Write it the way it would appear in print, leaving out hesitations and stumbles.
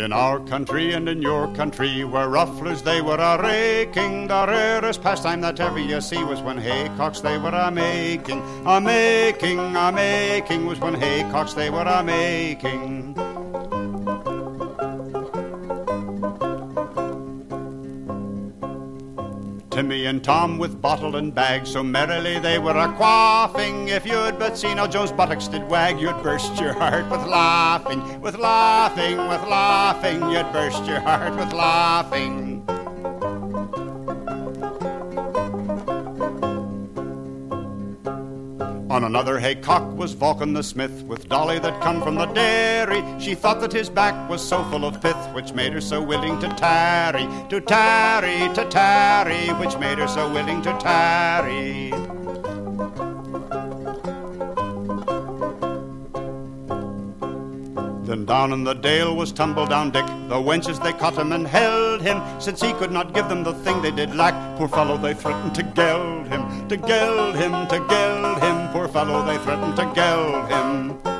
In our country and in your country, where rufflers they were a-raking, the rarest pastime that ever you see was when haycocks they were a-making. A-making was when haycocks they were a-making. Timmy and Tom with bottle and bag, so merrily they were a-quaffing. If you'd but seen how Joe's buttocks did wag, you'd burst your heart with laughing, with laughing, with laughing. You'd burst your heart with laughing. On another haycock was Vulcan the smith, with Dolly that come from the dairy. She thought that his back was so full of pith, which made her so willing to tarry, to tarry, to tarry, which made her so willing to tarry. Then down in the dale was Tumbledown Dick. The wenches they caught him and held him, since he could not give them the thing they did lack. Poor fellow, they threatened to geld him, to geld him, to geld him. Poor fellow, they threatened to geld him.